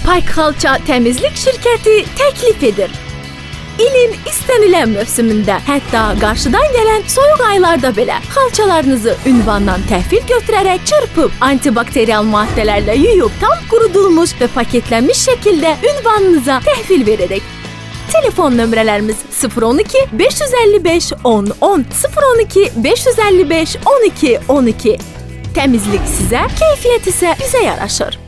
Payk Xalça Təmizlik şirkəti təklif edir. İlin istənilən mövsümündə, hətta qarşıdan gələn soyuq aylarda belə xalçalarınızı ünvandan təhvil götürərək çırpıb, antibakterial maddələrlə yuyub, tam qurudulmuş və paketlənmiş şəkildə ünvanınıza təhvil verərək. Telefon nömrələrimiz 012 555 10 10, 012 555 12 12. Təmizlik sizə, keyfiyyət isə bizə yaraşır.